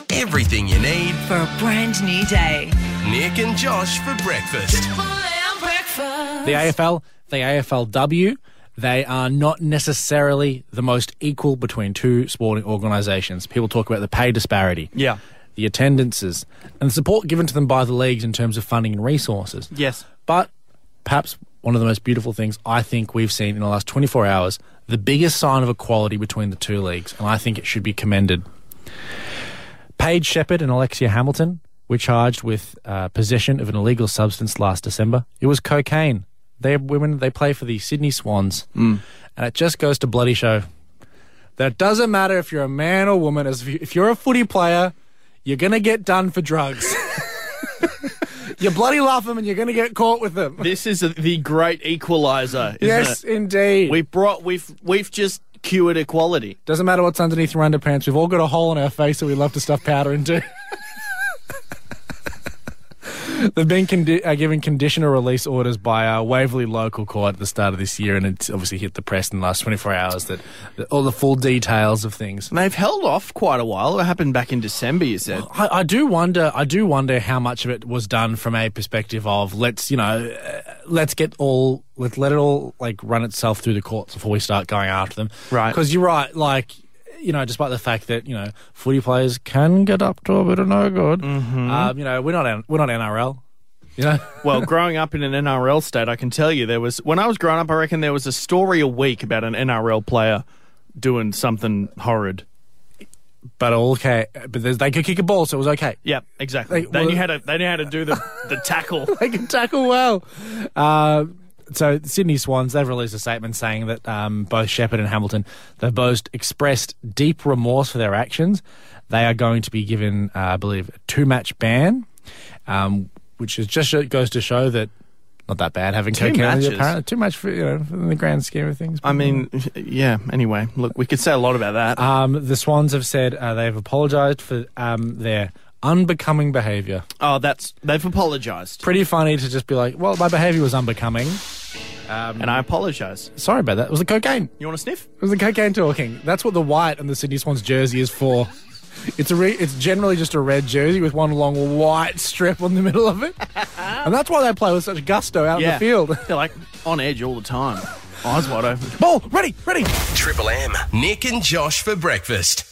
Everything you need. For a brand new day. Nick and Josh for breakfast. The AFL, the AFLW, they are not necessarily the most equal between two sporting organisations. People talk about the pay disparity. Yeah. The attendances, and the support given to them by the leagues in terms of funding and resources. Yes. But perhaps one of the most beautiful things I think we've seen in the last 24 hours, the biggest sign of equality between the two leagues, and I think it should be commended. Paige Shepherd and Alexia Hamilton were charged with possession of an illegal substance last December. It was cocaine. They're women, they play for the Sydney Swans. And it just goes to bloody show that it doesn't matter if you're a man or woman, if you're a footy player, you're going to get done for drugs. You bloody love them and you're going to get caught with them. This is the great equaliser, isn't Yes, it? indeed. We've just cured equality. Doesn't matter what's underneath your underpants. We've all got a hole in our face that we love to stuff powder into. They've been given conditional release orders by a Waverley local court at the start of this year, and it's obviously hit the press in the last 24 hours that all the full details of things. And they've held off quite a while. It happened back in December, you said. I do wonder how much of it was done from a perspective of let it all like run itself through the courts before we start going after them. Right. Because you're right, like, despite the fact that, footy players can get up to a bit of no good, we're not NRL. Well, growing up in an NRL state, I can tell you when I was growing up, I reckon there was a story a week about an NRL player doing something horrid. But okay, they could kick a ball, so it was okay. Yeah, exactly. They knew how to do the tackle. They can tackle well. So the Sydney Swans, they've released a statement saying that both Shepherd and Hamilton, they've both expressed deep remorse for their actions. They are going to be given, I believe, a 2-match ban, which goes to show that not that bad having cocaine. Apparently, too much for in the grand scheme of things. I mean, yeah. Anyway, look, we could say a lot about that. The Swans have said they've apologised for their unbecoming behaviour. Oh, they've apologised. Pretty funny to just be like, well, my behaviour was unbecoming. And I apologise. Sorry about that. It was the cocaine. You want to sniff? It was the cocaine talking. That's what the white on the Sydney Swans jersey is for. It's generally just a red jersey with one long white strip on the middle of it. And that's why they play with such gusto out in the field. They're like on edge all the time. Eyes wide open. Ball, ready. Triple M, Nick and Josh for breakfast.